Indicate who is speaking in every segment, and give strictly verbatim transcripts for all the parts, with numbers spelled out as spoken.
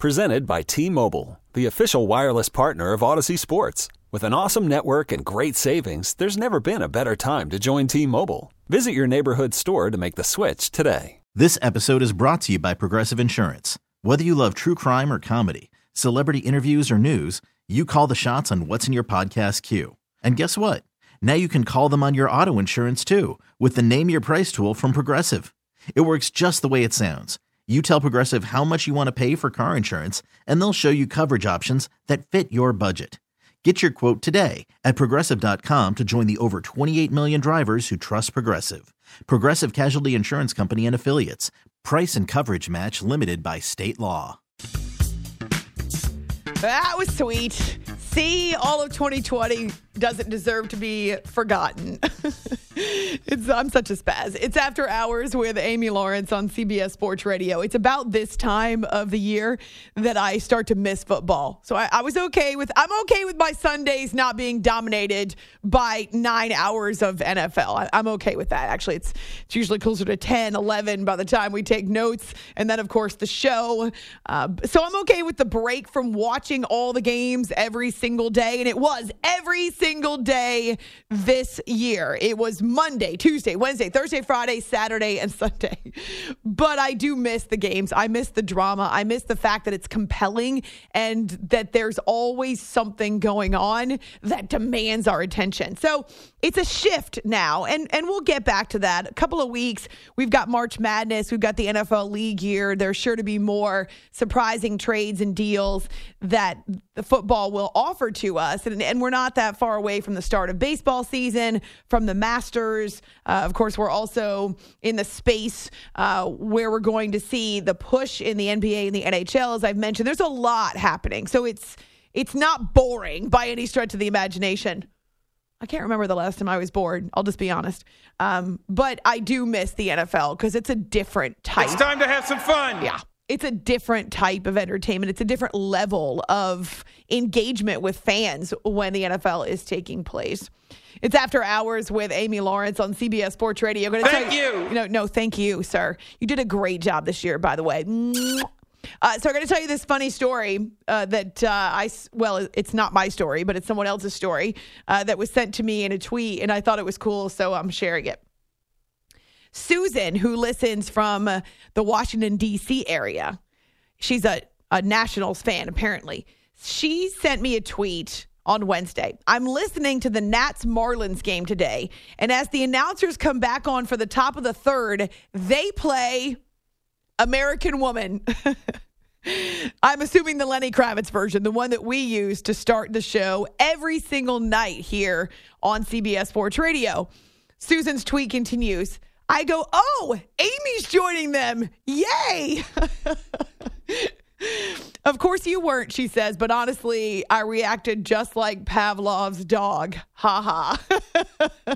Speaker 1: Presented by T-Mobile, the official wireless partner of Odyssey Sports. With an awesome network and great savings, there's never been a better time to join T-Mobile. Visit your neighborhood store to make the switch today.
Speaker 2: This episode is brought to you by Progressive Insurance. Whether you love true crime or comedy, celebrity interviews or news, you call the shots on what's in your podcast queue. And guess what? Now you can call them on your auto insurance too with the Name Your Price tool from Progressive. It works just the way it sounds. You tell Progressive how much you want to pay for car insurance, and they'll show you coverage options that fit your budget. Get your quote today at Progressive dot com to join the over twenty-eight million drivers who trust Progressive. Progressive Casualty Insurance Company and Affiliates. Price and coverage match limited by state law.
Speaker 3: That was sweet. See, all of twenty twenty doesn't deserve to be forgotten. it's I'm such a spaz. It's After Hours with Amy Lawrence on C B S Sports Radio. It's about this time of the year that I start to miss football. So I, I was okay with, I'm okay with my Sundays not being dominated by nine hours of N F L. I, I'm okay with that. Actually, it's, it's usually closer to ten, eleven by the time we take notes. And then, of course, the show. Uh, so I'm okay with the break from watching all the games every single day. And it was every single day this year. It was Monday, Tuesday, Wednesday, Thursday, Friday, Saturday, and Sunday. But I do miss the games. I miss the drama. I miss the fact that it's compelling and that there's always something going on that demands our attention. So it's a shift now, and, and we'll get back to that. A couple of weeks, we've got March Madness. We've got the N F L league year. There's sure to be more surprising trades and deals that the football will offer to us. And, and we're not that far away from the start of baseball season, from the Masters. Uh, of course, we're also in the space uh, where we're going to see the push in the N B A and the N H L. As I've mentioned, there's a lot happening. So it's it's not boring by any stretch of the imagination. I can't remember the last time I was bored. I'll just be honest. Um, but I do miss the N F L because it's a different type.
Speaker 4: It's time to have some fun.
Speaker 3: Yeah. It's a different type of entertainment. It's a different level of engagement with fans when the N F L is taking place. It's After Hours with Amy Lawrence on C B S Sports Radio. I'm gonna
Speaker 4: thank
Speaker 3: tell you,
Speaker 4: you.
Speaker 3: you know, no, thank you, sir. You did a great job this year, by the way. Uh, so I'm going to tell you this funny story uh, that uh, I, well, it's not my story, but it's someone else's story uh, that was sent to me in a tweet, and I thought it was cool, so I'm sharing it. Susan, who listens from uh, the Washington, D C area, she's a, a Nationals fan, apparently. She sent me a tweet on Wednesday. I'm listening to the Nats Marlins game today, and as the announcers come back on for the top of the third, they play American Woman. I'm assuming the Lenny Kravitz version, the one that we use to start the show every single night here on C B S Sports Radio. Susan's tweet continues. I go, oh, Amy's joining them. Yay. Of course you weren't, she says, but honestly, I reacted just like Pavlov's dog. Ha ha.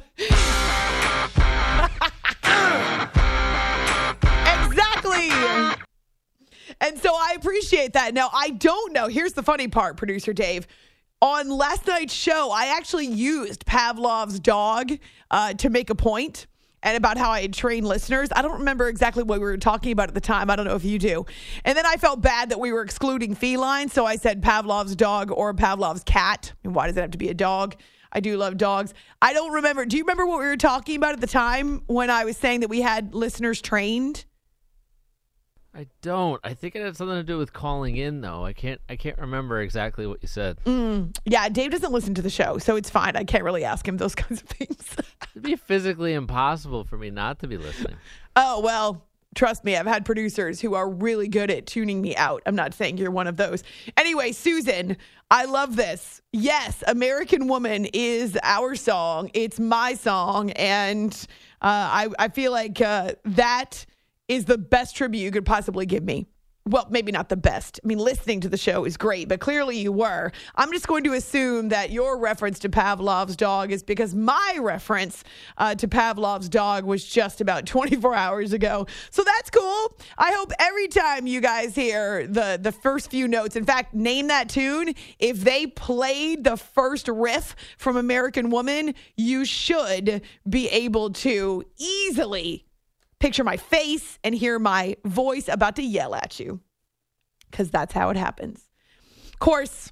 Speaker 3: Exactly. And so I appreciate that. Now, I don't know. Here's the funny part, producer Dave. On last night's show, I actually used Pavlov's dog uh, to make a point and about how I had trained listeners. I don't remember exactly what we were talking about at the time. I don't know if you do. And then I felt bad that we were excluding feline, so I said Pavlov's dog or Pavlov's cat. And why does it have to be a dog? I do love dogs. I don't remember. Do you remember what we were talking about at the time when I was saying that we had listeners trained?
Speaker 5: I don't. I think it had something to do with calling in, though. I can't. I can't remember exactly what you said.
Speaker 3: Mm, yeah, Dave doesn't listen to the show, so it's fine. I can't really ask him those kinds of things.
Speaker 5: It'd be physically impossible for me not to be listening.
Speaker 3: Oh well, trust me. I've had producers who are really good at tuning me out. I'm not saying you're one of those. Anyway, Susan, I love this. Yes, American Woman is our song. It's my song, and uh, I I feel like uh, that is the best tribute you could possibly give me. Well, maybe not the best. I mean, listening to the show is great, but clearly you were. I'm just going to assume that your reference to Pavlov's dog is because my reference uh, to Pavlov's dog was just about twenty-four hours ago. So that's cool. I hope every time you guys hear the, the first few notes, in fact, name that tune. If they played the first riff from American Woman, you should be able to easily picture my face and hear my voice about to yell at you. because that's how it happens. Of course,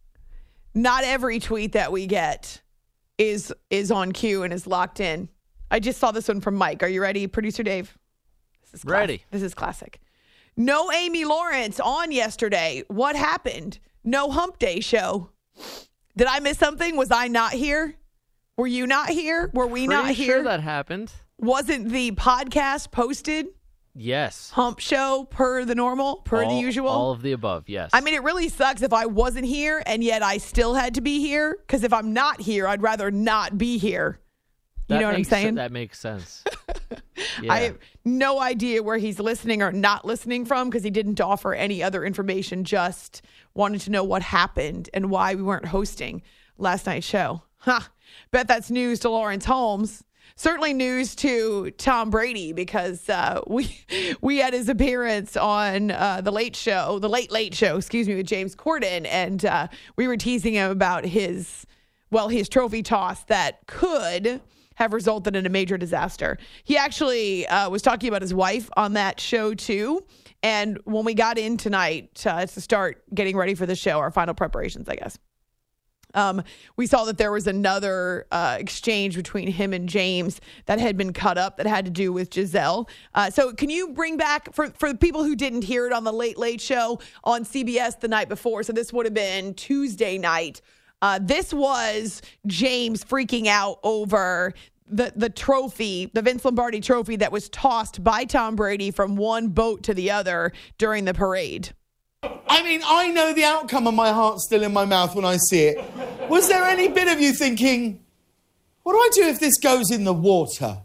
Speaker 3: not every tweet that we get is is on cue and is locked in. I just saw this one from Mike. Are you ready, Producer Dave? This is class-
Speaker 5: Ready.
Speaker 3: This is classic. No Amy Lawrence on yesterday. What happened? No Hump Day show. Did I miss something? Was I not here? Were you not here? Were we
Speaker 5: Pretty
Speaker 3: not here?
Speaker 5: sure that happened.
Speaker 3: Wasn't the podcast posted?
Speaker 5: Yes.
Speaker 3: Hump show per the normal, per
Speaker 5: all,
Speaker 3: the usual?
Speaker 5: All of the above, yes.
Speaker 3: I mean, it really sucks if I wasn't here and yet I still had to be here. Because if I'm not here, I'd rather not be here. You
Speaker 5: That
Speaker 3: know what I'm
Speaker 5: makes
Speaker 3: saying?
Speaker 5: se- That makes sense. Yeah.
Speaker 3: I have no idea where he's listening or not listening from because he didn't offer any other information, just wanted to know what happened and why we weren't hosting last night's show. Huh. Bet that's news to Lawrence Holmes. Certainly news to Tom Brady because uh, we we had his appearance on uh, the Late Show, the Late Late Show, excuse me, with James Corden, and uh, we were teasing him about his, well, his trophy toss that could have resulted in a major disaster. He actually uh, was talking about his wife on that show too. And when we got in tonight uh, to start getting ready for the show, our final preparations, I guess, um, we saw that there was another uh, exchange between him and James that had been cut up that had to do with Giselle. Uh, so can you bring back, for, for the people who didn't hear it on the Late Late Show on C B S the night before, so this would have been Tuesday night, Uh, this was James freaking out over the, the trophy, the Vince Lombardi trophy that was tossed by Tom Brady from one boat to the other during the parade.
Speaker 4: I mean, I know the outcome and my heart's still in my mouth when I see it. Was there any bit of you thinking, what do I do if this goes in the water?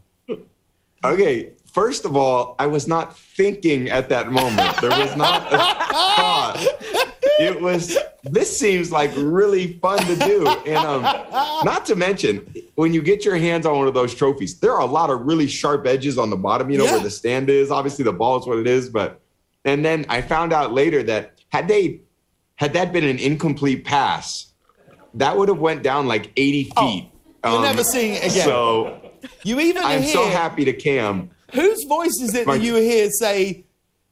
Speaker 6: Okay, first of all, I was not thinking at that moment. There was not a thought. It was, this seems like really fun to do. And um, not to mention, when you get your hands on one of those trophies, there are a lot of really sharp edges on the bottom, you know,
Speaker 4: Yeah.
Speaker 6: where the stand is. Obviously, the ball is what it is. But, and then I found out later that had they, had that been an incomplete pass, that would have went down like eighty feet.
Speaker 4: Oh, you're never seeing it again.
Speaker 6: So
Speaker 4: You even
Speaker 6: I'm
Speaker 4: hear,
Speaker 6: so happy to Cam.
Speaker 4: whose voice is it that you hear say,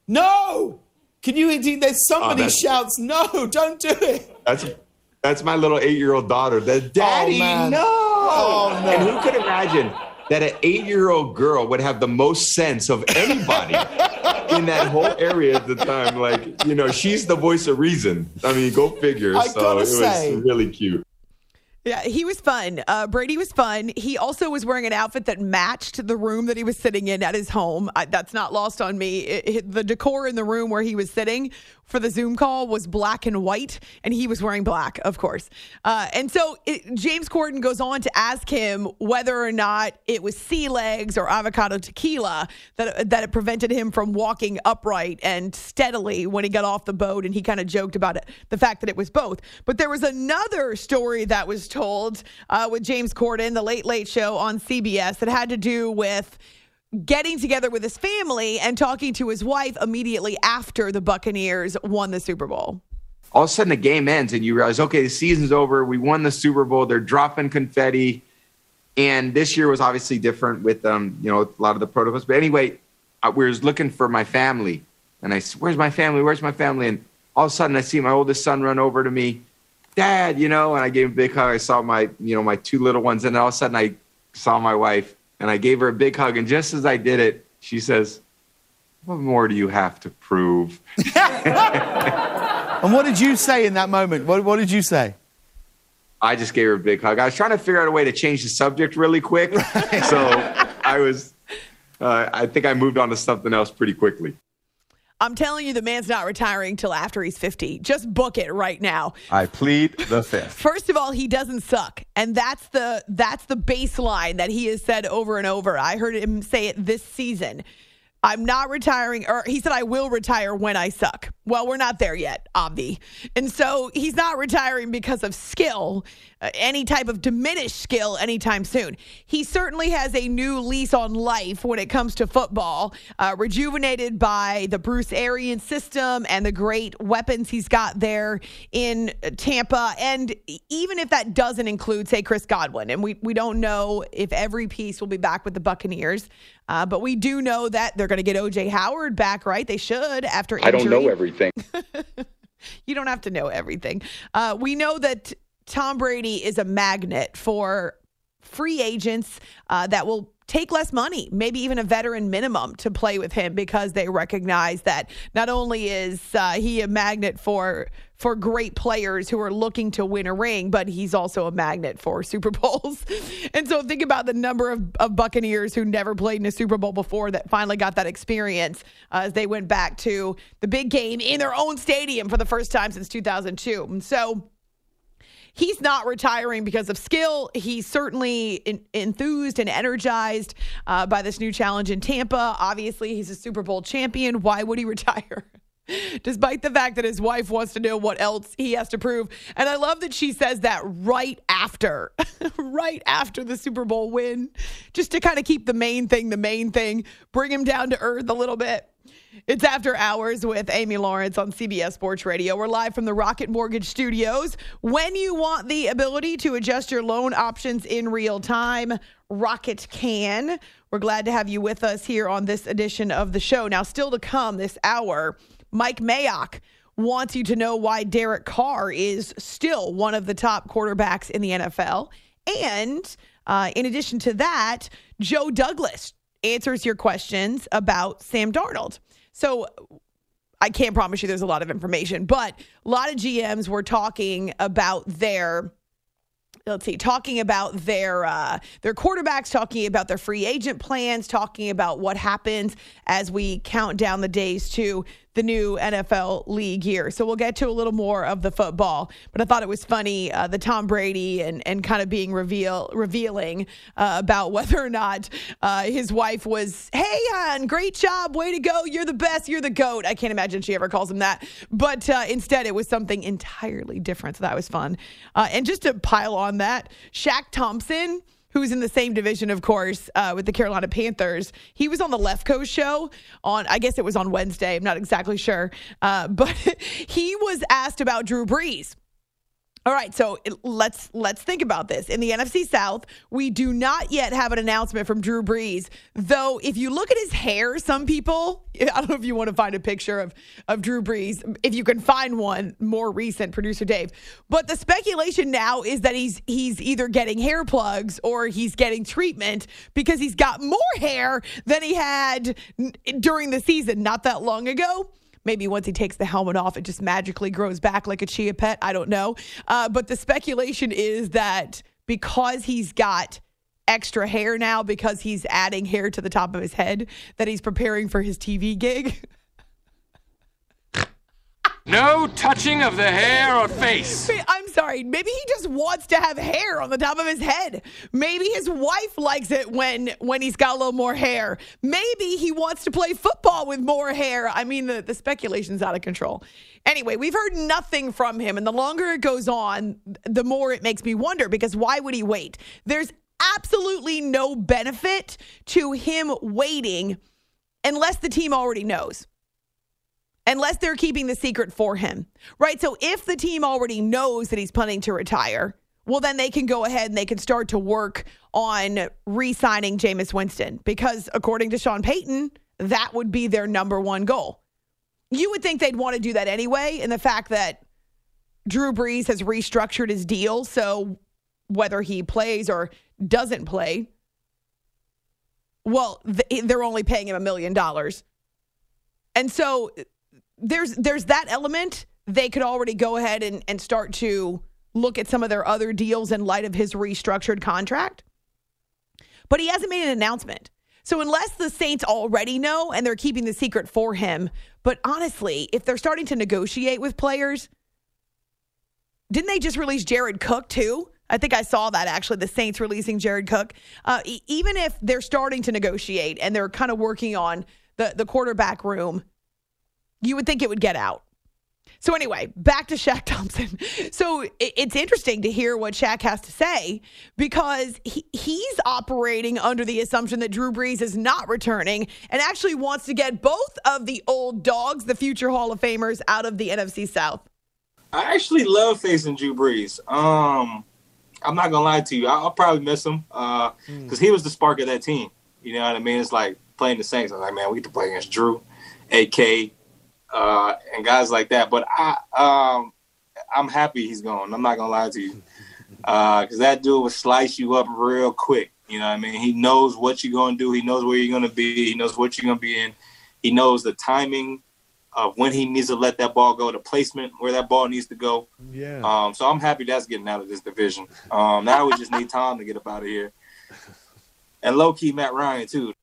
Speaker 4: no? Can you indeed, there's somebody
Speaker 6: Oh, that's-
Speaker 4: shouts, no, don't do it.
Speaker 6: That's that's my little eight-year-old daughter. The daddy,
Speaker 4: man.
Speaker 6: no.
Speaker 4: Oh, no.
Speaker 6: And who could imagine that an eight-year-old girl would have the most sense of anybody in that whole area at the time? Like, you know, she's the voice of reason. I mean, go figure.
Speaker 4: I
Speaker 6: so
Speaker 4: gotta
Speaker 6: it was
Speaker 4: say-
Speaker 6: really cute.
Speaker 3: Yeah, he was fun. Uh, Brady was fun. He also was wearing an outfit that matched the room that he was sitting in at his home. I, that's not lost on me. It, it, the decor in the room where he was sitting for the Zoom call was black and white, and he was wearing black, of course. Uh, and so it, James Corden goes on to ask him whether or not it was sea legs or avocado tequila that that it prevented him from walking upright and steadily when he got off the boat, and he kind of joked about it, the fact that it was both. But there was another story that was told uh, with James Corden, the Late Late Show on C B S, that had to do with getting together with his family and talking to his wife immediately after the Buccaneers won the Super Bowl.
Speaker 6: All of a sudden, the game ends, and you realize, okay, the season's over. We won the Super Bowl. They're dropping confetti. And this year was obviously different with, um, you know, a lot of the protocols. But anyway, I was looking for my family. And I said, where's my family? Where's my family? And all of a sudden, I see my oldest son run over to me. Dad, you know, and I gave him a big hug. I saw my, you know, my two little ones. And all of a sudden, I saw my wife. And I gave her a big hug. And just as I did it, she says, what more do you have to prove?
Speaker 4: And what did you say in that moment? What, what did you say?
Speaker 6: I just gave her a big hug. I was trying to figure out a way to change the subject really quick. So I was, uh, I think I moved on to something else pretty quickly.
Speaker 3: I'm telling you, the man's not retiring till after he's fifty. Just book it right now.
Speaker 7: I plead the fifth.
Speaker 3: First of all, he doesn't suck. And that's the that's the baseline that he has said over and over. I heard him say it this season. I'm not retiring, or he said, I will retire when I suck. Well, we're not there yet, Obvi. And so he's not retiring because of skill, uh, any type of diminished skill anytime soon. He certainly has a new lease on life when it comes to football, uh, rejuvenated by the Bruce Arians system and the great weapons he's got there in Tampa. And even if that doesn't include, say, Chris Godwin, and we, we don't know if every piece will be back with the Buccaneers, Uh, but we do know that they're going to get O J Howard back, right? They should after injury.
Speaker 7: I don't know everything.
Speaker 3: You don't have to know everything. Uh, we know that Tom Brady is a magnet for free agents uh, that will take less money, maybe even a veteran minimum to play with him, because they recognize that not only is uh, he a magnet for for great players who are looking to win a ring, but he's also a magnet for Super Bowls. And so think about the number of, of Buccaneers who never played in a Super Bowl before that finally got that experience uh, as they went back to the big game in their own stadium for the first time since two thousand two. And so he's not retiring because of skill. He's certainly in, enthused and energized uh, by this new challenge in Tampa. Obviously, he's a Super Bowl champion. Why would he retire? Despite the fact that his wife wants to know what else he has to prove. And I love that she says that right after, right after the Super Bowl win, just to kind of keep the main thing the main thing, bring him down to earth a little bit. It's After Hours with Amy Lawrence on C B S Sports Radio. We're live from the Rocket Mortgage Studios. When you want the ability to adjust your loan options in real time, Rocket can. We're glad to have you with us here on this edition of the show. Now, still to come this hour, Mike Mayock wants you to know why Derek Carr is still one of the top quarterbacks in the N F L. And uh, in addition to that, Joe Douglas answers your questions about Sam Darnold. So I can't promise you there's a lot of information, but a lot of G Ms were talking about their, let's see, talking about their uh, their quarterbacks, talking about their free agent plans, talking about what happens as we count down the days to the new N F L league year. So we'll get to a little more of the football, but I thought it was funny, uh, the Tom Brady and, and kind of being reveal revealing uh, about whether or not uh, his wife was, hey, hon, great job, way to go, you're the best, you're the GOAT. I can't imagine she ever calls him that, but uh, instead it was something entirely different, so that was fun. Uh, and just to pile on that, Shaq Thompson, who's in the same division, of course, uh, with the Carolina Panthers. He was on the Left Coast show on, I guess it was on Wednesday. I'm not exactly sure. Uh, but he was asked about Drew Brees. All right, so let's let's think about this. In the N F C South, we do not yet have an announcement from Drew Brees, though if you look at his hair, some people, I don't know if you want to find a picture of, of Drew Brees, if you can find one more recent, producer Dave, but the speculation now is that he's he's either getting hair plugs or he's getting treatment because he's got more hair than he had during the season not that long ago. Maybe once he takes the helmet off, it just magically grows back like a chia pet. I don't know. Uh, but the speculation is that because he's got extra hair now, because he's adding hair to the top of his head, that he's preparing for his T V gig.
Speaker 8: No touching of the hair or face.
Speaker 3: I'm sorry. Maybe he just wants to have hair on the top of his head. Maybe his wife likes it when when he's got a little more hair. Maybe he wants to play football with more hair. I mean, the, the speculation's out of control. Anyway, we've heard nothing from him, and the longer it goes on, the more it makes me wonder, because why would he wait? There's absolutely no benefit to him waiting unless the team already knows. Unless they're keeping the secret for him, right? So if the team already knows that he's planning to retire, well, then they can go ahead and they can start to work on re-signing Jameis Winston, because according to Sean Payton, that would be their number one goal. You would think they'd want to do that anyway, and the fact that Drew Brees has restructured his deal, so whether he plays or doesn't play, well, they're only paying him a million dollars. And so there's there's that element. They could already go ahead and, and start to look at some of their other deals in light of his restructured contract. But he hasn't made an announcement. So unless the Saints already know and they're keeping the secret for him, but honestly, if they're starting to negotiate with players, didn't they just release Jared Cook too? I think I saw that, actually, the Saints releasing Jared Cook. Uh, e- even if they're starting to negotiate and they're kind of working on the, the quarterback room, you would think it would get out. So anyway, back to Shaq Thompson. So it, it's interesting to hear what Shaq has to say, because he, he's operating under the assumption that Drew Brees is not returning and actually wants to get both of the old dogs, the future Hall of Famers, out of the N F C South.
Speaker 9: I actually love facing Drew Brees. Um, I'm not going to lie to you. I'll, I'll probably miss him because uh, mm. he was the spark of that team. You know what I mean? It's like playing the Saints. I'm like, man, we get to play against Drew, A K, uh, and guys like that. But I, um, I'm happy he's gone. I'm not gonna lie to you, because uh, that dude would slice you up real quick. You know what I mean? He knows what you're gonna do. He knows where you're gonna be. He knows what you're gonna be in. He knows the timing of when he needs to let that ball go, the placement where that ball needs to go.
Speaker 7: Yeah.
Speaker 9: Um, so I'm happy that's getting out of this division. Um, now we just need Tom to get up out of here. And low-key Matt Ryan, too.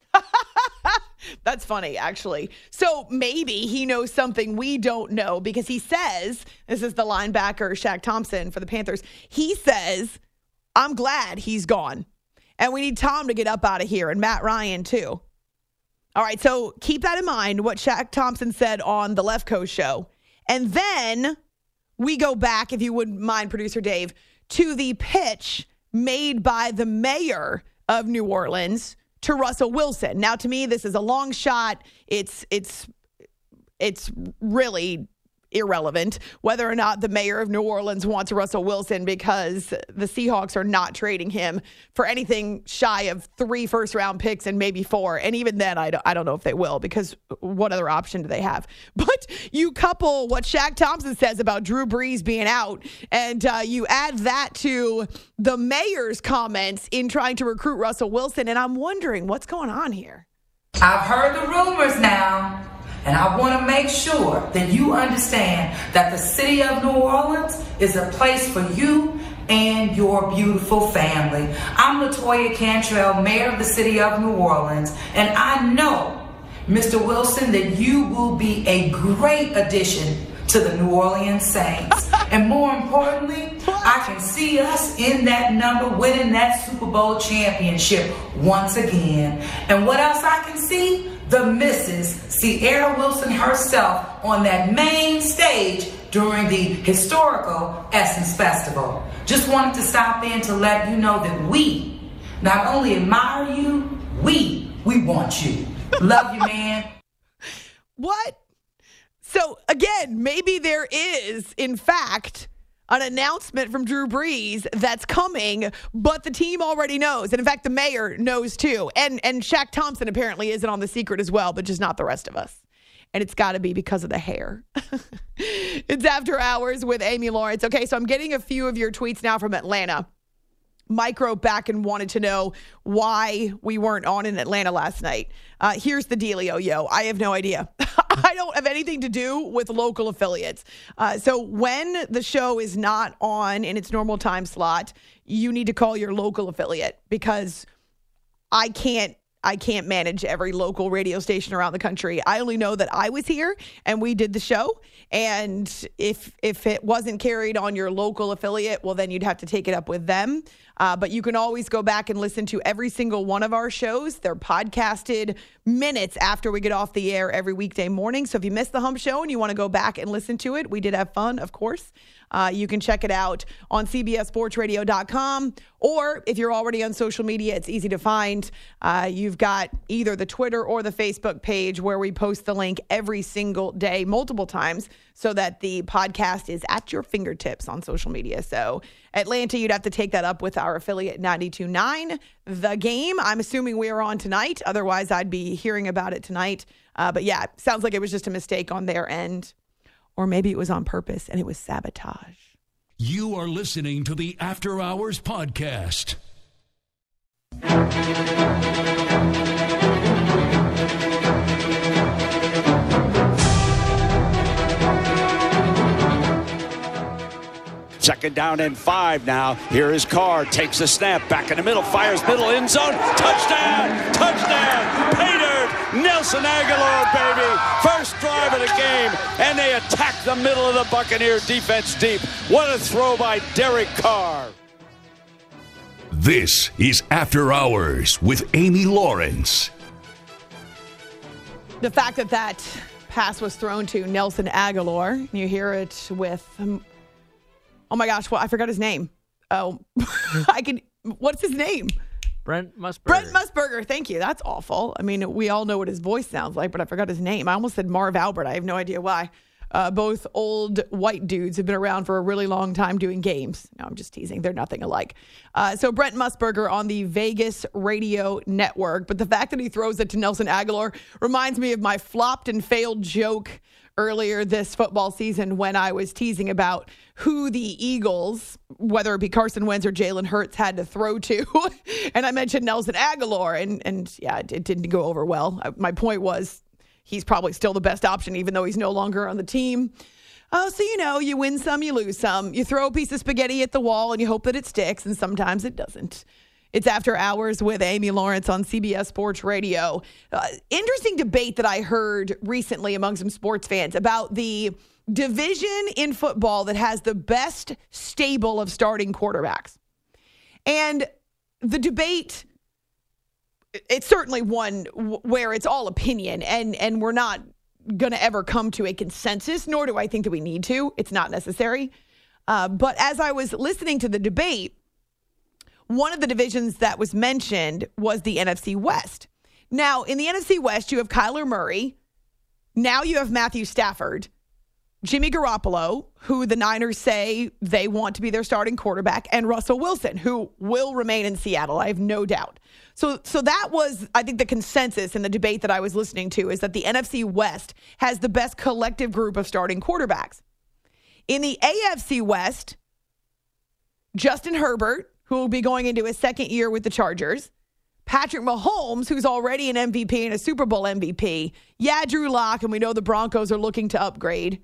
Speaker 3: That's funny, actually. So maybe he knows something we don't know because he says, this is the linebacker, Shaq Thompson for the Panthers. He says, I'm glad he's gone. And we need Tom to get up out of here and Matt Ryan, too. All right, so keep that in mind, what Shaq Thompson said on the Left Coast show. And then we go back, if you wouldn't mind, Producer Dave, to the pitch made by the mayor of New Orleans to Russell Wilson. Now, to me, this is a long shot. It's it's it's really irrelevant whether or not the mayor of New Orleans wants Russell Wilson because the Seahawks are not trading him for anything shy of three first-round picks and maybe four. And even then, I don't, I don't know if they will because what other option do they have? But you couple what Shaq Thompson says about Drew Brees being out and uh, you add that to the mayor's comments in trying to recruit Russell Wilson, and I'm wondering what's going on here.
Speaker 10: I've heard the rumors now. And I want to make sure that you understand that the city of New Orleans is a place for you and your beautiful family. I'm LaToya Cantrell, mayor of the city of New Orleans, and I know, Mister Wilson, that you will be a great addition to the New Orleans Saints. And more importantly, I can see us in that number winning that Super Bowl championship once again. And what else I can see? The Missus Sierra Wilson herself on that main stage during the historical Essence Festival. Just wanted to stop in to let you know that we not only admire you, we, we want you. Love you, man.
Speaker 3: What? So, again, maybe there is, in fact, an announcement from Drew Brees that's coming, but the team already knows. And, in fact, the mayor knows, too. And and Shaq Thompson apparently isn't on the secret as well, but just not the rest of us. And it's got to be because of the hair. It's After Hours with Amy Lawrence. Okay, so I'm getting a few of your tweets now from Atlanta. Mike wrote back and wanted to know why we weren't on in Atlanta last night. Uh, here's the dealio, yo. I have no idea. I don't have anything to do with local affiliates. Uh, so when the show is not on in its normal time slot, you need to call your local affiliate because I can't I can't manage every local radio station around the country. I only know that I was here and we did the show. And if if it wasn't carried on your local affiliate, well, then you'd have to take it up with them. Uh, but you can always go back and listen to every single one of our shows. They're podcasted minutes after we get off the air every weekday morning. So if you missed the Hump Show and you want to go back and listen to it, we did have fun, of course. Uh, you can check it out on C B S Sports Radio dot com. Or if you're already on social media, it's easy to find. Uh, you've got either the Twitter or the Facebook page where we post the link every single day, multiple times, so that the podcast is at your fingertips on social media. So Atlanta, you'd have to take that up with our affiliate ninety-two point nine. The Game, I'm assuming we are on tonight. Otherwise, I'd be hearing about it tonight. Uh, but yeah, sounds like it was just a mistake on their end. Or maybe it was on purpose and it was sabotage.
Speaker 11: You are listening to the After Hours Podcast.
Speaker 12: Second down and five now. Here is Carr. Takes a snap. Back in the middle. Fires middle end zone. Touchdown! Touchdown! Pay dirt! Nelson Aguilar, baby. First drive of the game. And they attack the middle of the Buccaneer defense deep. What a throw by Derek Carr.
Speaker 11: This is After Hours with Amy Lawrence.
Speaker 3: The fact that that pass was thrown to Nelson Aguilar, you hear it with... Um, Oh my gosh, well, I forgot his name. Oh, I can. What's his name?
Speaker 5: Brent Musburger.
Speaker 3: Brent Musburger. Thank you. That's awful. I mean, we all know what his voice sounds like, but I forgot his name. I almost said Marv Albert. I have no idea why. Uh, both old white dudes have been around for a really long time doing games. No, I'm just teasing. They're nothing alike. Uh, so Brent Musburger on the Vegas Radio Network. But the fact that he throws it to Nelson Aguilar reminds me of my flopped and failed joke earlier this football season when I was teasing about who the Eagles, whether it be Carson Wentz or Jalen Hurts, had to throw to. And I mentioned Nelson Aguilar, and, and yeah, it, it didn't go over well. My point was he's probably still the best option, even though he's no longer on the team. Oh, so, you know, you win some, you lose some. You throw a piece of spaghetti at the wall and you hope that it sticks, and sometimes it doesn't. It's After Hours with Amy Lawrence on C B S Sports Radio. Uh, interesting debate that I heard recently among some sports fans about the division in football that has the best stable of starting quarterbacks. And the debate, it's certainly one where it's all opinion, and, and we're not going to ever come to a consensus, nor do I think that we need to. It's not necessary. Uh, but as I was listening to the debate, one of the divisions that was mentioned was the N F C West. Now, in the N F C West, you have Kyler Murray. Now you have Matthew Stafford, Jimmy Garoppolo, who the Niners say they want to be their starting quarterback, and Russell Wilson, who will remain in Seattle. I have no doubt. So, so that was, I think, the consensus in the debate that I was listening to, is that the N F C West has the best collective group of starting quarterbacks. In the A F C West, Justin Herbert, who will be going into his second year with the Chargers, Patrick Mahomes, who's already an M V P and a Super Bowl M V P. Yeah, Drew Lock, and we know the Broncos are looking to upgrade.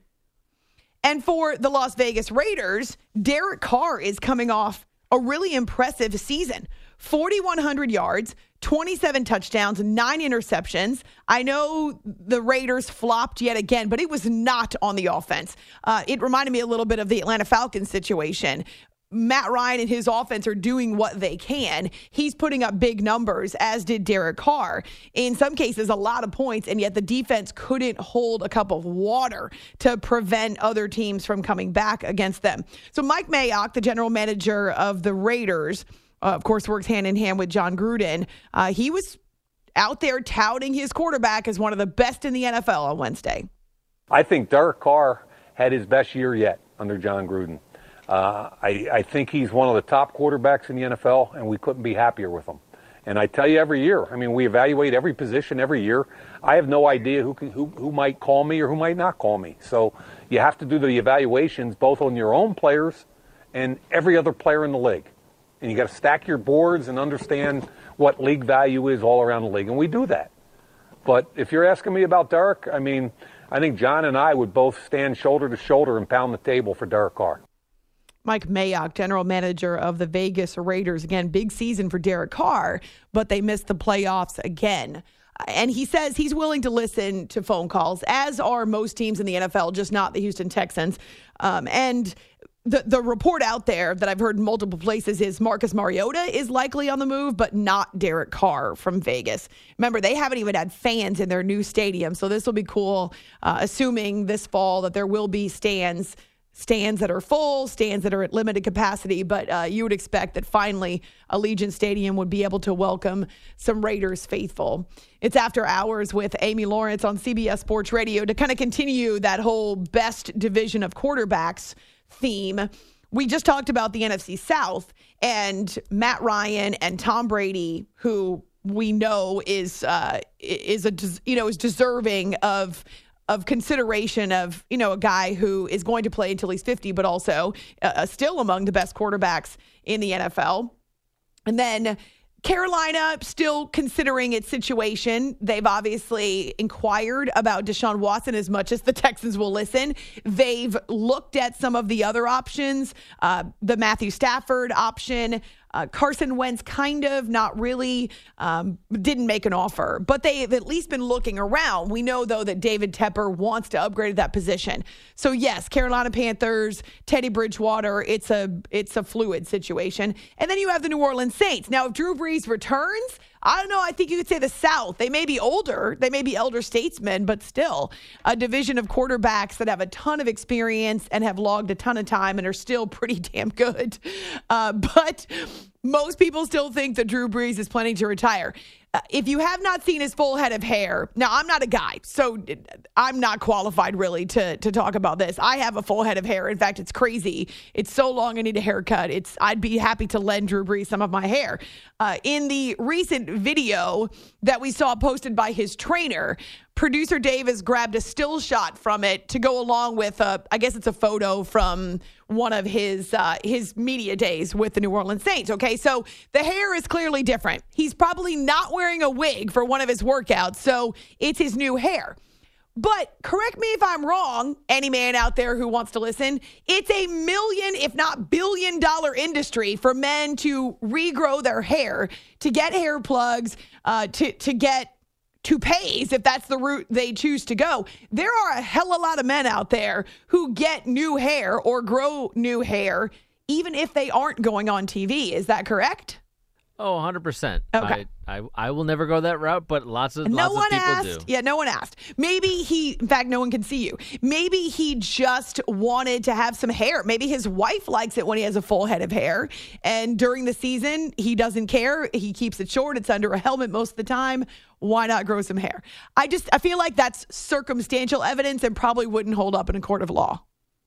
Speaker 3: And for the Las Vegas Raiders, Derek Carr is coming off a really impressive season. forty-one hundred yards, twenty-seven touchdowns, nine interceptions. I know the Raiders flopped yet again, but it was not on the offense. Uh, it reminded me a little bit of the Atlanta Falcons situation. Matt Ryan and his offense are doing what they can. He's putting up big numbers, as did Derek Carr. In some cases, a lot of points, and yet the defense couldn't hold a cup of water to prevent other teams from coming back against them. So Mike Mayock, the general manager of the Raiders, uh, of course, works hand in hand with John Gruden. Uh, he was out there touting his quarterback as one of the best in the N F L on Wednesday.
Speaker 7: I think Derek Carr had his best year yet under John Gruden. Uh, I, I think he's one of the top quarterbacks in the N F L, and we couldn't be happier with him. And I tell you, every year, I mean, we evaluate every position every year. I have no idea who, can, who, who might call me or who might not call me. So you have to do the evaluations both on your own players and every other player in the league. And you got to stack your boards and understand what league value is all around the league, and we do that. But if you're asking me about Derek, I mean, I think John and I would both stand shoulder to shoulder and pound the table for Derek Carr.
Speaker 3: Mike Mayock, general manager of the Vegas Raiders. Again, big season for Derek Carr, but they missed the playoffs again. And he says he's willing to listen to phone calls, as are most teams in the N F L, just not the Houston Texans. Um, and the the report out there that I've heard in multiple places is Marcus Mariota is likely on the move, but not Derek Carr from Vegas. Remember, they haven't even had fans in their new stadium, so this will be cool, uh, assuming this fall that there will be stands Stands that are full, stands that are at limited capacity, but uh, you would expect that finally Allegiant Stadium would be able to welcome some Raiders faithful. It's After Hours with Amy Lawrence on C B S Sports Radio to kind of continue that whole best division of quarterbacks theme. We just talked about the N F C South and Matt Ryan and Tom Brady, who we know is uh, is a you know is deserving of. of consideration of, you know, a guy who is going to play until he's fifty, but also uh, still among the best quarterbacks in the N F L. And then Carolina still considering its situation. They've obviously inquired about Deshaun Watson as much as the Texans will listen. They've looked at some of the other options, uh, the Matthew Stafford option, uh, Carson Wentz kind of, not really, um, didn't make an offer. But they've at least been looking around. We know, though, that David Tepper wants to upgrade that position. So, yes, Carolina Panthers, Teddy Bridgewater, it's a, it's a fluid situation. And then you have the New Orleans Saints. Now, if Drew Brees returns, I don't know. I think you could say the South. They may be older. They may be elder statesmen, but still a division of quarterbacks that have a ton of experience and have logged a ton of time and are still pretty damn good. Uh, but most people still think that Drew Brees is planning to retire. Uh, if you have not seen his full head of hair, now I'm not a guy, so I'm not qualified really to to talk about this. I have a full head of hair. In fact, it's crazy. It's so long I need a haircut. It's I'd be happy to lend Drew Brees some of my hair. Uh, in the recent video that we saw posted by his trainer, producer Dave has grabbed a still shot from it to go along with, a, I guess it's a photo from one of his uh, his media days with the New Orleans Saints. Okay, so the hair is clearly different. He's probably not wearing a wig for one of his workouts, so it's his new hair. But correct me if I'm wrong, any man out there who wants to listen, it's a million, if not billion dollar industry for men to regrow their hair, to get hair plugs, uh, to, to get toupees, if that's the route they choose to go. There are a hell of a lot of men out there who get new hair or grow new hair, even if they aren't going on T V. Is that correct?
Speaker 5: Oh, one hundred percent.
Speaker 3: Okay.
Speaker 5: I, I, I will never go that route, but lots of,
Speaker 3: no
Speaker 5: lots
Speaker 3: one
Speaker 5: of people
Speaker 3: asked.
Speaker 5: do.
Speaker 3: Yeah, no one asked. Maybe he, in fact, no one can see you. Maybe he just wanted to have some hair. Maybe his wife likes it when he has a full head of hair. And during the season, he doesn't care. He keeps it short. It's under a helmet most of the time. Why not grow some hair? I just, I feel like that's circumstantial evidence and probably wouldn't hold up in a court of law.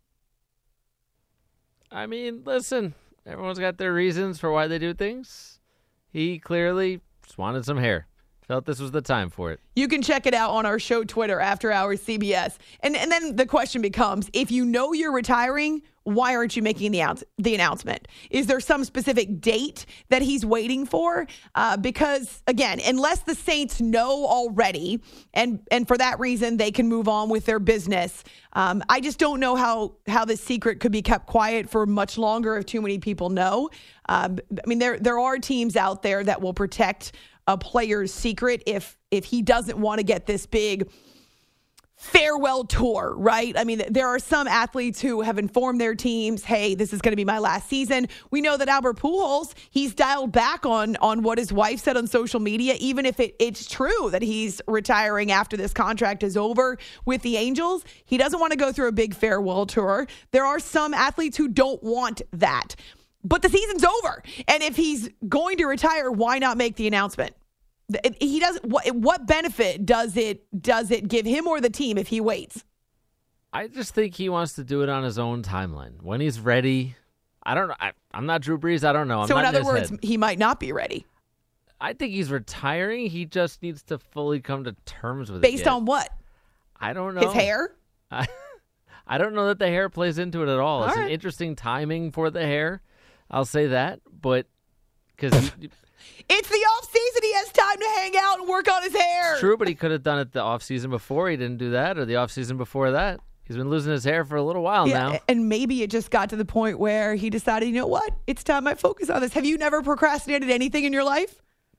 Speaker 5: I mean, listen, everyone's got their reasons for why they do things. He clearly just wanted some hair. Felt this was the time for it.
Speaker 3: You can check it out on our show Twitter, After Hours C B S. And and then the question becomes, if you know you're retiring, why aren't you making the, announce- the announcement? Is there some specific date that he's waiting for? Uh, because, again, unless the Saints know already, and, and for that reason they can move on with their business, um, I just don't know how, how this secret could be kept quiet for much longer if too many people know. Um, I mean, there there are teams out there that will protect a player's secret if if he doesn't want to get this big farewell tour, right? I mean, there are some athletes who have informed their teams, hey, this is going to be my last season. We know that Albert Pujols, he's dialed back on on what his wife said on social media, even if it, it's true that he's retiring after this contract is over with the Angels. He doesn't want to go through a big farewell tour. There are some athletes who don't want that. But the season's over. And if he's going to retire, why not make the announcement? He doesn't. What, what benefit does it does it give him or the team if he waits?
Speaker 5: I just think he wants to do it on his own timeline. When he's ready, I don't know. I, I'm not Drew Brees. I don't know. I'm
Speaker 3: so
Speaker 5: not
Speaker 3: in other
Speaker 5: in
Speaker 3: words,
Speaker 5: head.
Speaker 3: he might not be ready.
Speaker 5: I think he's retiring. He just needs to fully come to terms with
Speaker 3: Based
Speaker 5: it. Based
Speaker 3: on what?
Speaker 5: I don't know.
Speaker 3: His hair?
Speaker 5: I, I don't know that the hair plays into it at all.
Speaker 3: all
Speaker 5: it's
Speaker 3: right.
Speaker 5: an interesting timing for the hair. I'll say that, but because
Speaker 3: it's the off season, he has time to hang out and work on his hair.
Speaker 5: It's true, but he could have done it the off season before. He didn't do that, or the off season before that. He's been losing his hair for a little while
Speaker 3: yeah,
Speaker 5: now.
Speaker 3: And maybe it just got to the point where he decided, you know what? It's time I focus on this. Have you never procrastinated anything in your life?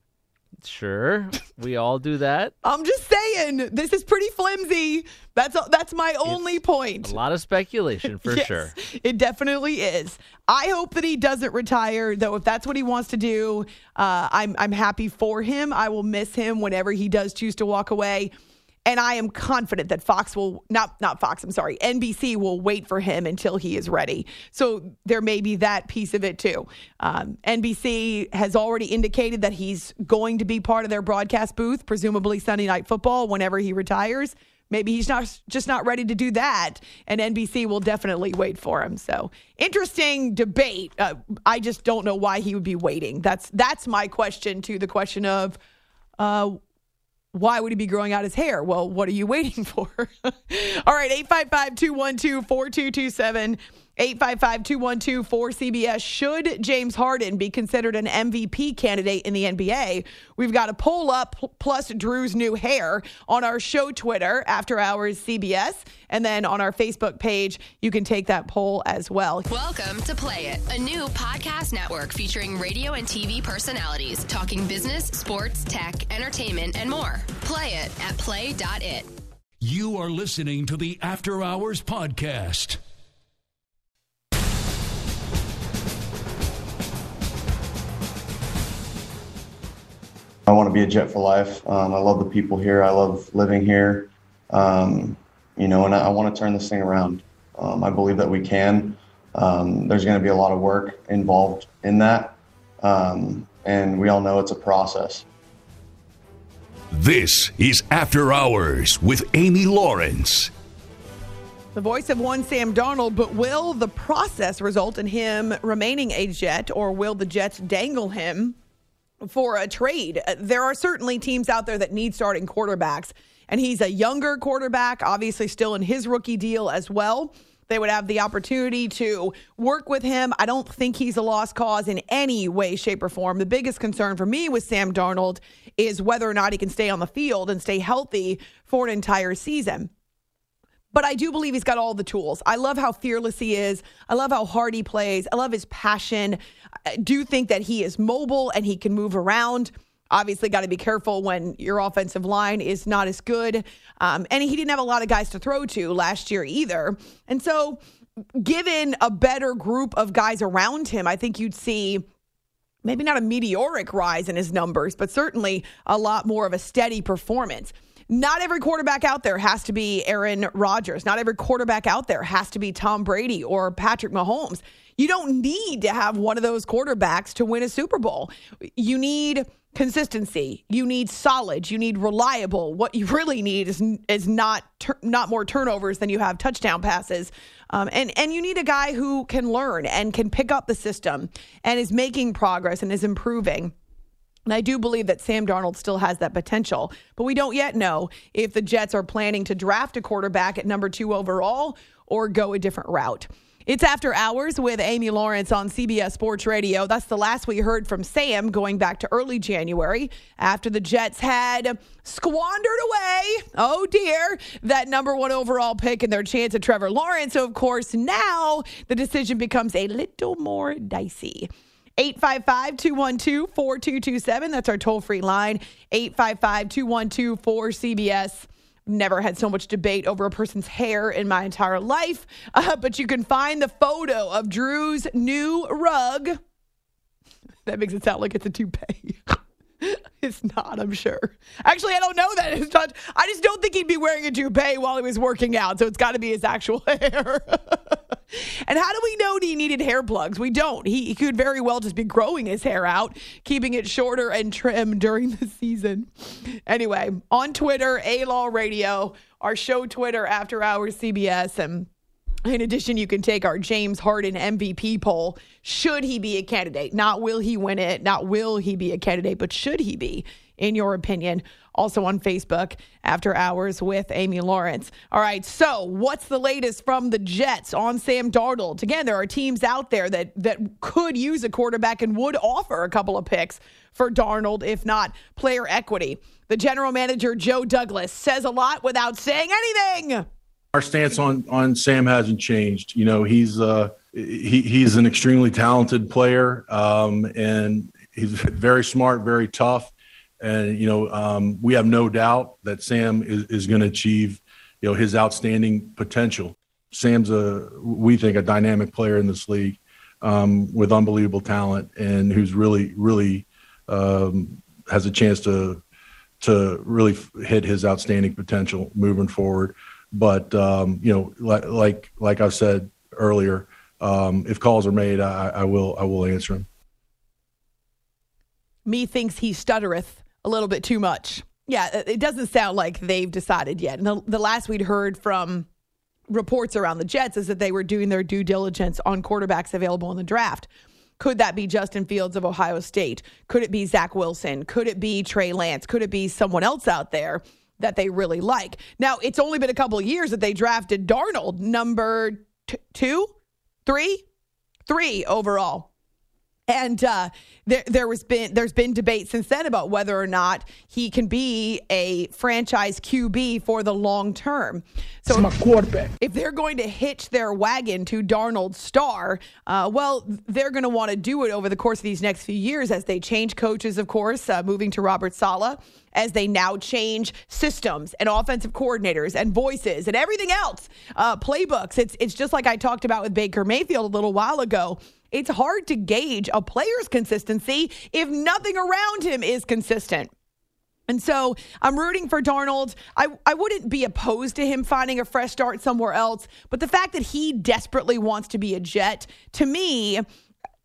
Speaker 5: Sure, we all do that.
Speaker 3: I'm just saying, this is pretty flimsy. That's that's my only
Speaker 5: it's
Speaker 3: point.
Speaker 5: A lot of speculation for
Speaker 3: yes,
Speaker 5: sure.
Speaker 3: It definitely is. I hope that he doesn't retire, though. If that's what he wants to do, uh, I'm I'm happy for him. I will miss him whenever he does choose to walk away. And I am confident that Fox will, not not Fox, I'm sorry, N B C will wait for him until he is ready. So there may be that piece of it too. Um, N B C has already indicated that he's going to be part of their broadcast booth, presumably Sunday Night Football, whenever he retires. Maybe he's not just not ready to do that, and N B C will definitely wait for him. So interesting debate. Uh, I just don't know why he would be waiting. That's that's my question to the question of, uh, why would he be growing out his hair? Well, what are you waiting for? All right, eight five five, two one two, four two two seven, eight five five, two one two, four C B S. Should James Harden be considered an M V P candidate in the N B A? We've got a poll up, plus Drew's new hair, on our show Twitter, After Hours C B S. And then on our Facebook page, you can take that poll as well.
Speaker 13: Welcome to Play It, a new podcast network featuring radio and T V personalities talking business, sports, tech, entertainment, and more. Play it at play dot it.
Speaker 11: You are listening to the After Hours Podcast.
Speaker 14: I want to be a Jet for life. Um, I love the people here. I love living here. Um, you know, and I, I want to turn this thing around. Um, I believe that we can. Um, there's going to be a lot of work involved in that. Um, and we all know it's a process.
Speaker 11: This is After Hours with Amy Lawrence.
Speaker 3: The voice of one Sam Darnold, but will the process result in him remaining a Jet, or will the Jets dangle him for a trade? There are certainly teams out there that need starting quarterbacks, and he's a younger quarterback, obviously still in his rookie deal as well. They would have the opportunity to work with him. I don't think he's a lost cause in any way, shape, or form. The biggest concern for me with Sam Darnold is whether or not he can stay on the field and stay healthy for an entire season. But I do believe he's got all the tools. I love how fearless he is. I love how hard he plays. I love his passion. I do think that he is mobile and he can move around. Obviously, got to be careful when your offensive line is not as good. Um, and he didn't have a lot of guys to throw to last year either. And so given a better group of guys around him, I think you'd see maybe not a meteoric rise in his numbers, but certainly a lot more of a steady performance. Not every quarterback out there has to be Aaron Rodgers. Not every quarterback out there has to be Tom Brady or Patrick Mahomes. You don't need to have one of those quarterbacks to win a Super Bowl. You need consistency. You need solid. You need reliable. What you really need is is not tur- not more turnovers than you have touchdown passes. Um, and, and you need a guy who can learn and can pick up the system and is making progress and is improving. And I do believe that Sam Darnold still has that potential, but we don't yet know if the Jets are planning to draft a quarterback at number two overall or go a different route. It's After Hours with Amy Lawrence on C B S Sports Radio. That's the last we heard from Sam going back to early January after the Jets had squandered away, oh dear, that number one overall pick and their chance at Trevor Lawrence. So, of course, now the decision becomes a little more dicey. eight five five, two one two, four two two seven. That's our toll-free line. eight five five, two one two, four C B S. Never had so much debate over a person's hair in my entire life. Uh, but you can find the photo of Drew's new rug. That makes it sound like it's a toupee. It's not, I'm sure. Actually, I don't know that. It's not. I just don't think he'd be wearing a toupee while he was working out. So it's got to be his actual hair. And how do we know he needed hair plugs? We don't. He, he could very well just be growing his hair out, keeping it shorter and trim during the season. Anyway, on Twitter, A-Law Radio, our show Twitter, After Hours C B S, and in addition, you can take our James Harden M V P poll. Should he be a candidate? Not will he win it, not will he be a candidate, but should he be, in your opinion? Also on Facebook, After Hours with Amy Lawrence. All right, so what's the latest from the Jets on Sam Darnold? Again, there are teams out there that that could use a quarterback and would offer a couple of picks for Darnold, if not player equity. The general manager, Joe Douglas, says a lot without saying anything.
Speaker 15: Our stance on, on Sam hasn't changed. You know, he's uh, he, he's an extremely talented player, um, and he's very smart, very tough. And, you know, um, we have no doubt that Sam is, is going to achieve, you know, his outstanding potential. Sam's a, we think, a dynamic player in this league um, with unbelievable talent, and who's really, really um, has a chance to to really hit his outstanding potential moving forward. But, um, you know, like, like, like I said earlier, um, if calls are made, I, I will, I will answer them.
Speaker 3: Me thinks he stuttereth a little bit too much. Yeah, it doesn't sound like they've decided yet. And the, the last we'd heard from reports around the Jets is that they were doing their due diligence on quarterbacks available in the draft. Could that be Justin Fields of Ohio State? Could it be Zach Wilson? Could it be Trey Lance? Could it be someone else out there that they really like? Now, it's only been a couple of years that they drafted Darnold, number t- two, three, three overall. And uh, there, there was been, there's been debate since then about whether or not he can be a franchise Q B for the long term. So
Speaker 16: it's my quarterback.
Speaker 3: If they're going to hitch their wagon to Darnold's star, uh, well, they're going to want to do it over the course of these next few years as they change coaches, of course, uh, moving to Robert Saleh, as they now change systems and offensive coordinators and voices and everything else, uh, playbooks. It's it's just like I talked about with Baker Mayfield a little while ago. It's hard to gauge a player's consistency if nothing around him is consistent. And so I'm rooting for Darnold. I, I wouldn't be opposed to him finding a fresh start somewhere else. But the fact that he desperately wants to be a Jet, to me,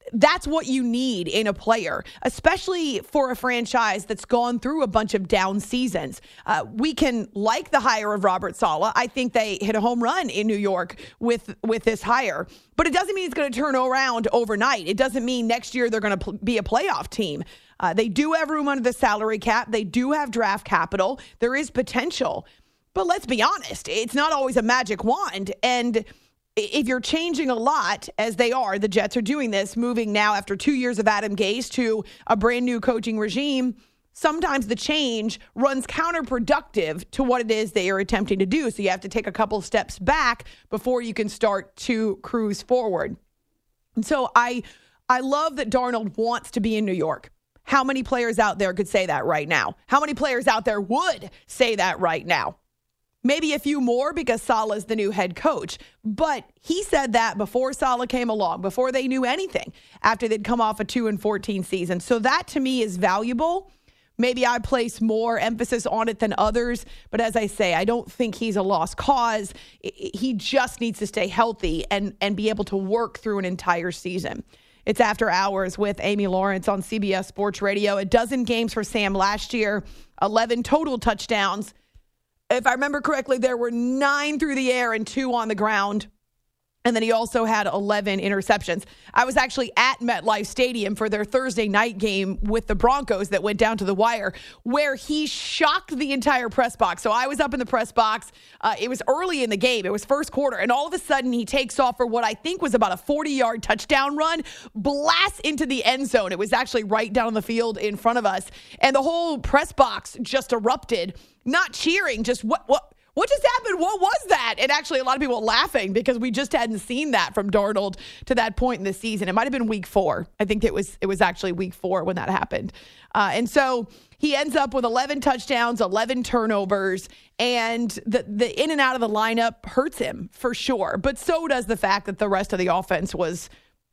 Speaker 3: That's what you need in a player, especially for a franchise that's gone through a bunch of down seasons. Uh, we can like the hire of Robert Saleh. I think they hit a home run in New York with, with this hire. But it doesn't mean it's going to turn around overnight. It doesn't mean next year they're going to pl- be a playoff team. Uh, they do have room under the salary cap. They do have draft capital. There is potential. But let's be honest, it's not always a magic wand. And if you're changing a lot, as they are, the Jets are doing this, moving now after two years of Adam Gase to a brand new coaching regime, sometimes the change runs counterproductive to what it is they are attempting to do. So you have to take a couple steps back before you can start to cruise forward. And so I, I love that Darnold wants to be in New York. How many players out there could say that right now? How many players out there would say that right now? Maybe a few more because Saleh's the new head coach. But he said that before Saleh came along, before they knew anything, after they'd come off a two and fourteen season. So that to me is valuable. Maybe I place more emphasis on it than others. But as I say, I don't think he's a lost cause. He just needs to stay healthy and, and be able to work through an entire season. It's After Hours with Amy Lawrence on C B S Sports Radio. A dozen games for Sam last year, eleven total touchdowns. If I remember correctly, there were nine through the air and two on the ground. And then he also had eleven interceptions. I was actually at MetLife Stadium for their Thursday night game with the Broncos that went down to the wire, where he shocked the entire press box. So I was up in the press box. Uh, it was early in the game. It was first quarter. And all of a sudden, he takes off for what I think was about a forty-yard touchdown run, blasts into the end zone. It was actually right down the field in front of us. And the whole press box just erupted, not cheering, just what what. What just happened? What was that? And actually, a lot of people laughing because we just hadn't seen that from Darnold to that point in the season. It might have been week four. I think it was it was actually week four when that happened. Uh, and so he ends up with eleven touchdowns, eleven turnovers, and the, the in and out of the lineup hurts him for sure. But so does the fact that the rest of the offense was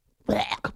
Speaker 3: bleh.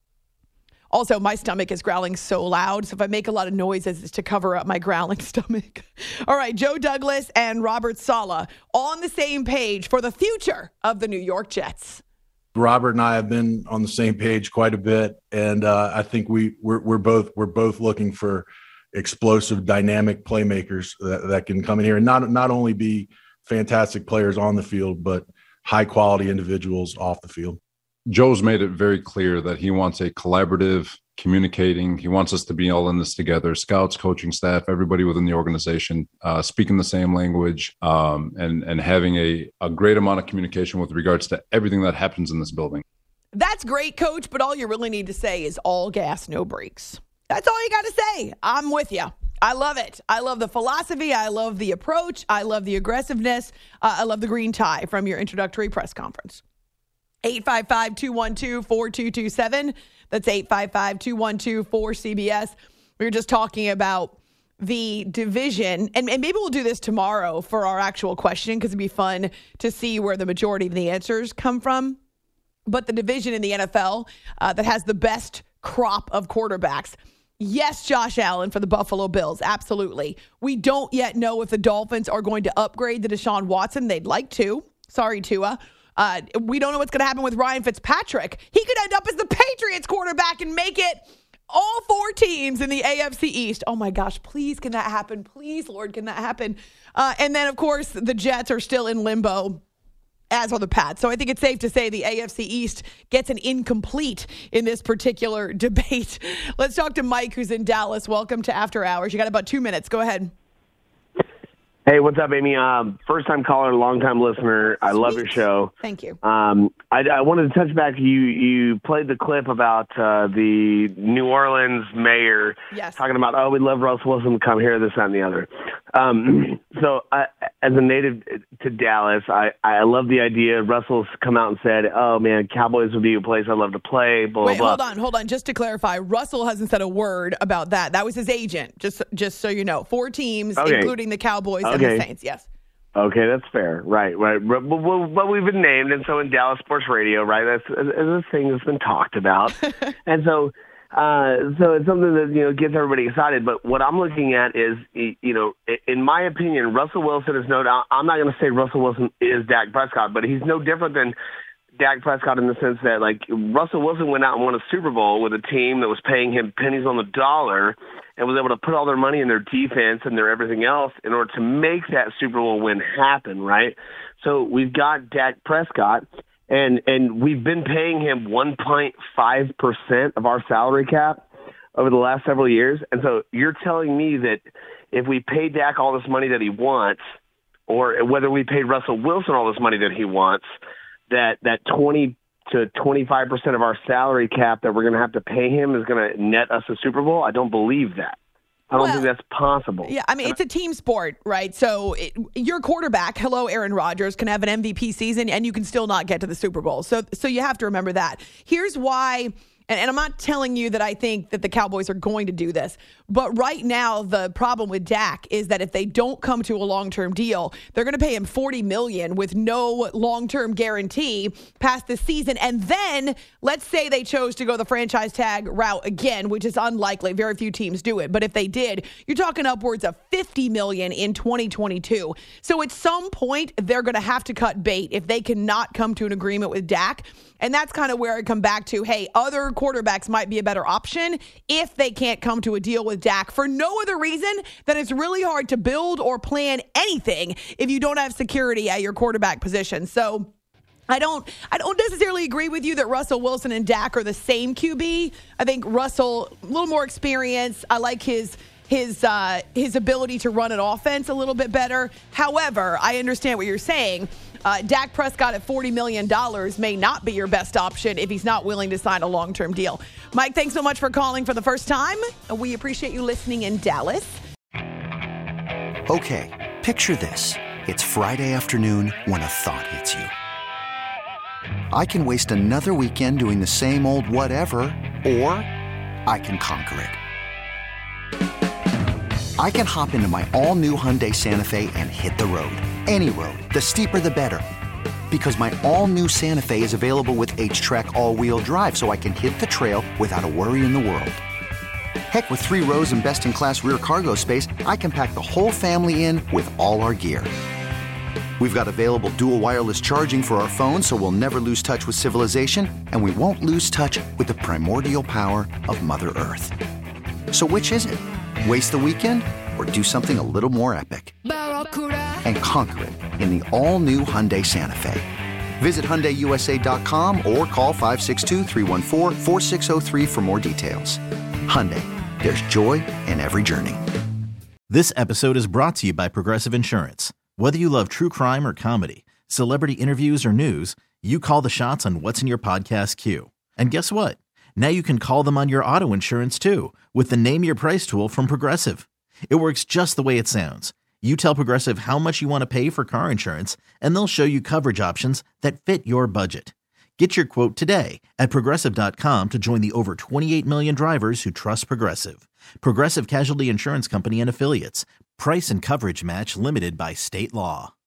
Speaker 3: Also, my stomach is growling so loud, so if I make a lot of noises, it's to cover up my growling stomach. All right, Joe Douglas and Robert Saleh on the same page for the future of the New York Jets.
Speaker 15: Robert and I have been on the same page quite a bit, and uh, I think we we're, we're both we're both looking for explosive, dynamic playmakers that, that can come in here and not not only be fantastic players on the field, but high quality individuals off the field.
Speaker 16: Joe's made it very clear that he wants a collaborative, communicating. He wants us to be all in this together. Scouts, coaching staff, everybody within the organization, uh, speaking the same language, um, and and having a, a great amount of communication with regards to everything that happens in this building.
Speaker 3: That's great, Coach, but all you really need to say is all gas, no brakes. That's all you got to say. I'm with you. I love it. I love the philosophy. I love the approach. I love the aggressiveness. Uh, I love the green tie from your introductory press conference. eight five five, two one two, four two two seven. That's eight five five, two one two, four C B S. We were just talking about the division, and, and maybe we'll do this tomorrow for our actual question because it'd be fun to see where the majority of the answers come from. But the division in the N F L uh, that has the best crop of quarterbacks. Yes, Josh Allen for the Buffalo Bills. Absolutely. We don't yet know if the Dolphins are going to upgrade to Deshaun Watson. They'd like to. Sorry, Tua. Uh, we don't know what's going to happen with Ryan Fitzpatrick. He could end up as the Patriots quarterback and make it all four teams in the A F C East. Oh, my gosh. Please, can that happen? Please, Lord, can that happen? Uh, and then, of course, the Jets are still in limbo, as are the Pats. So I think it's safe to say the A F C East gets an incomplete in this particular debate. Let's talk to Mike, who's in Dallas. Welcome to After Hours. You got about two minutes. Go ahead.
Speaker 17: Hey, what's up, Amy? Um, first-time caller, long-time listener. I
Speaker 3: Sweet.
Speaker 17: love your show.
Speaker 3: Thank you.
Speaker 17: Um, I, I wanted to touch back. You you played the clip about uh, the New Orleans mayor
Speaker 3: yes.
Speaker 17: talking about, oh, we'd love Russell Wilson to come here, this, that, and the other. Um, so I, as a native to Dallas, I, I love the idea. Russell's come out and said, oh, man, Cowboys would be a place I'd love to play, blah,
Speaker 3: Wait,
Speaker 17: blah, blah.
Speaker 3: hold on, hold on. Just to clarify, Russell hasn't said a word about that. That was his agent, just just so you know. Four teams,
Speaker 17: Okay.
Speaker 3: including the Cowboys
Speaker 17: Okay.
Speaker 3: and the Saints, yes.
Speaker 17: Okay, that's fair. Right, right. But, but, but we've been named, and so in Dallas Sports Radio, right, that's, that's a thing that's been talked about. and so uh, so it's something that, you know, gets everybody excited. But what I'm looking at is, you know, in my opinion, Russell Wilson is no doubt, I'm not going to say Russell Wilson is Dak Prescott, but he's no different than Dak Prescott in the sense that, like, Russell Wilson went out and won a Super Bowl with a team that was paying him pennies on the dollar and was able to put all their money in their defense and their everything else in order to make that Super Bowl win happen, right? So we've got Dak Prescott, and, and we've been paying him one point five percent of our salary cap over the last several years. And so you're telling me that if we pay Dak all this money that he wants, or whether we paid Russell Wilson all this money that he wants, that that twenty to twenty-five percent of our salary cap that we're going to have to pay him is going to net us a Super Bowl? I don't believe that. I don't well, think that's possible.
Speaker 3: Yeah, I mean, it's a team sport, right? So it, your quarterback, hello, Aaron Rodgers, can have an M V P season and you can still not get to the Super Bowl. So, so you have to remember that. Here's why. And, and I'm not telling you that I think that the Cowboys are going to do this, but right now the problem with Dak is that if they don't come to a long-term deal, they're going to pay him forty million dollars with no long-term guarantee past the season. And then let's say they chose to go the franchise tag route again, which is unlikely. Very few teams do it. But if they did, you're talking upwards of fifty million dollars in twenty twenty-two. So at some point, they're going to have to cut bait if they cannot come to an agreement with Dak. And that's kind of where I come back to, hey, other quarterbacks might be a better option if they can't come to a deal with Dak for no other reason than it's really hard to build or plan anything if you don't have security at your quarterback position. So I don't I don't necessarily agree with you that Russell Wilson and Dak are the same Q B. I think Russell, a little more experience. I like his his uh, his ability to run an offense a little bit better. However, I understand what you're saying. Uh, Dak Prescott at forty million dollars may not be your best option if he's not willing to sign a long-term deal. Mike, thanks so much for calling for the first time. We appreciate you listening in Dallas.
Speaker 18: Okay, picture this. It's Friday afternoon when a thought hits you. I can waste another weekend doing the same old whatever, or I can conquer it. I can hop into my all-new Hyundai Santa Fe and hit the road. Any road. The steeper, the better. Because my all-new Santa Fe is available with H-Track all-wheel drive, so I can hit the trail without a worry in the world. Heck, with three rows and best-in-class rear cargo space, I can pack the whole family in with all our gear. We've got available dual wireless charging for our phones, so we'll never lose touch with civilization, and we won't lose touch with the primordial power of Mother Earth. So which is it? Waste the weekend or do something a little more epic? And conquer it in the all-new Hyundai Santa Fe. Visit Hyundai U S A dot com or call five six two, three one four, four six zero three for more details. Hyundai, there's joy in every journey.
Speaker 2: This episode is brought to you by Progressive Insurance. Whether you love true crime or comedy, celebrity interviews or news, you call the shots on what's in your podcast queue. And guess what? Now you can call them on your auto insurance too with the Name Your Price tool from Progressive. It works just the way it sounds. You tell Progressive how much you want to pay for car insurance, and they'll show you coverage options that fit your budget. Get your quote today at Progressive dot com to join the over twenty-eight million drivers who trust Progressive. Progressive Casualty Insurance Company and Affiliates. Price and coverage match limited by state law.